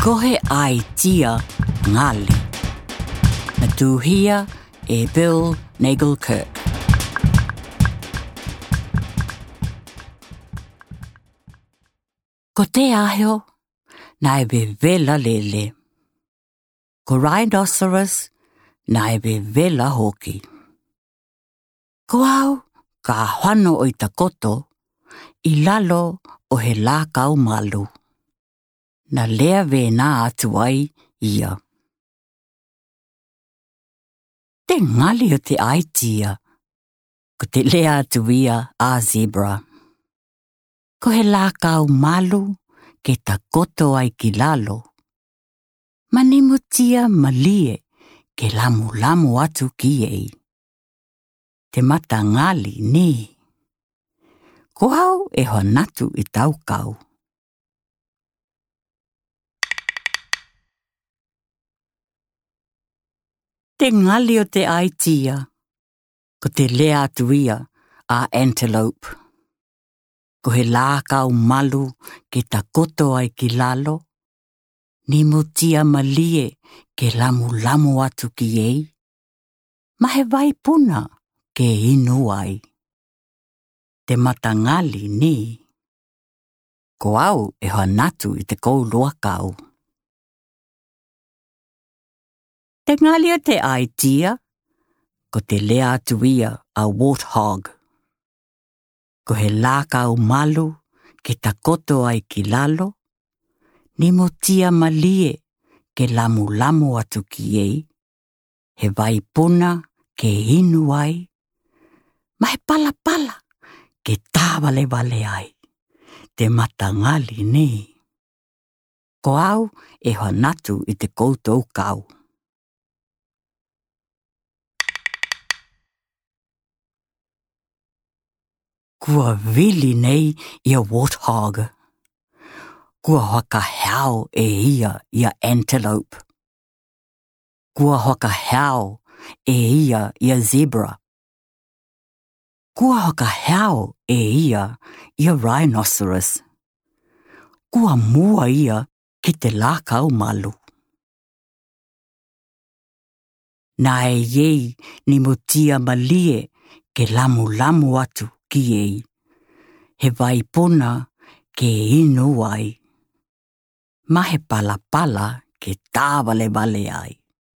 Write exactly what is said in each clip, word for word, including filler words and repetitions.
Kohe ai tia ngali. Na tuhia e Bill Nagle-Kirk. Ko te aheo, na e be vela lele. Ko rhinoceros, na e be vela hoki. Ko au, ka whano o i takoto, i lalo o he lā kau malu. Na lea ve nā atu ai ia. Te ngali o te aitia, ko te lea atu ia a zebra. Ko he lā kau malu, ke takoto ai ki lalo. Manimutia malie, ke lamu lamu atu ki ei. Te mata ngali ni. Ko au e honatu i tau kau. Te ngali o te aitia, ko te lea atu ia a antelope. Ko he lā kau malu ke takoto ai ki lalo. Ni mutia malie ke lamu lamu atu ki ei. Ma he vai puna ke inu ai. Te mata ngali ni. Ko au e hanatu i te kou loa kau. Te ngali o te aitia, ko te lea atu ia a warthog. Ko he lā kau malu ke takoto ai ki lalo. Ni mutia malie ke lamu lamu atu ki ei. He vai puna ke inu ai. Ma he pala pala ke tāwale wale ai. Te mata ngali ni. Ko au e hanatu i te koutou kau. Kua vili nei i a warthog. Kua hoka hau e ia i a antelope. Kua hoka hau e ia i a zebra. Kua hoka hau e ia i a rhinoceros. Kua mua ia ki te lā kau malu. Nā e iei ni mutia malie ke lamu lamu atu ki ei. He vai puna ke inu ai. Ma he pala pala ke tāwale wale ai.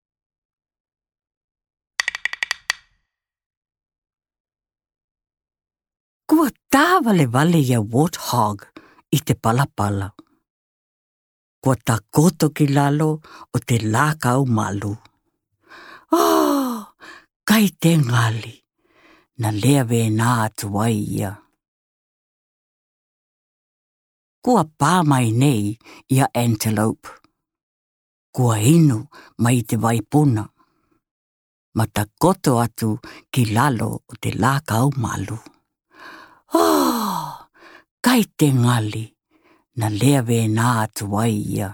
Kua tāwale wale ia warthog i te pala pala. Kua takoto ki lalo o te lā kau malu. Oh, kai te ngali. Na lea ve nā atu ai ia. Kua pāmai nei i a antelope. Kua inu mai te vaipuna. Ma takoto atu ki lalo o te lā kau malu. Oh, kai te ngali. Na lea ve nā atu ai ia.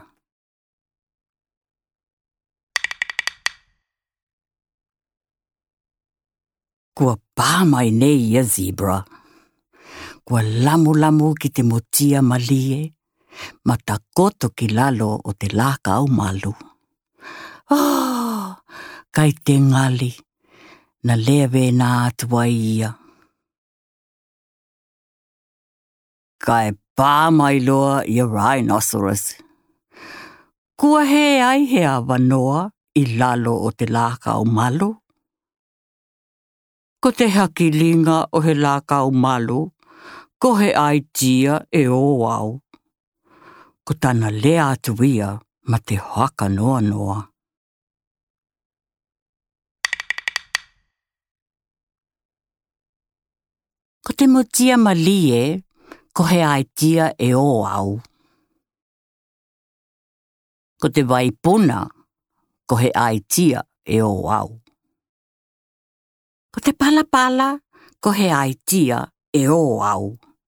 Kua pāmai nei i a zebra. Kua lamu lamu ki te mutia malie. Ma takoto ki lalo o te lā kau malu. Oh, kai te ngali. Na lea ve nā atu ai ia. Kai pāmai loa i a rhinoceros. Kua he ai he awanoa i lalo o te lā kau malu. Ko te hakilinga o he lā kau malu, ko he aitia e o au. Ko tana lea atu ia ma te haka noa noa. Ko te mutia malie, ko he aitia e o au. Ko te vaipuna, ko he aitia e o au. Ko te pala pala, ko he aitia e o au.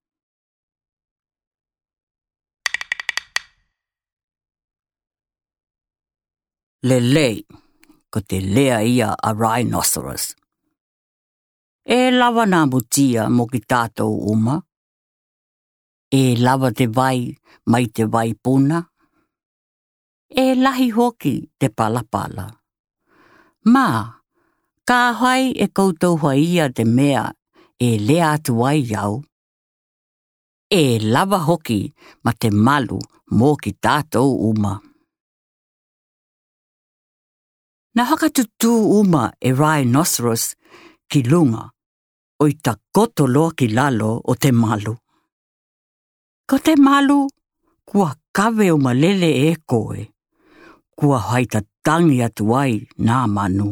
Lelei, ko te lea ia a rhinoceros. E lava nā mutia mo ki tātou uma. E lava te vai mai te vaipuna. e lahi hoki te palapala. Mā, ka hai e koutou haia te mea e lea atu ai iau. E lava hoki ma te malu mō ki tātou uma. Na hakatutu uma e rhinoceros ki lunga o i ta koto loa ki lalo o te malu. Ko te malu, kua kawe o malele e koe, kua haita tangi atu ai nā manu.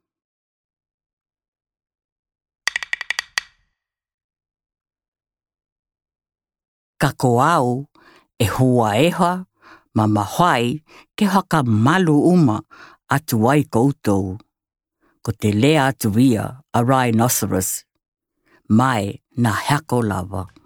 Ka koau e hua eha ma mahai ke haka malu uma atu ai koutou. Ko te lea atu ia a rhinoceros, mai na hako lava.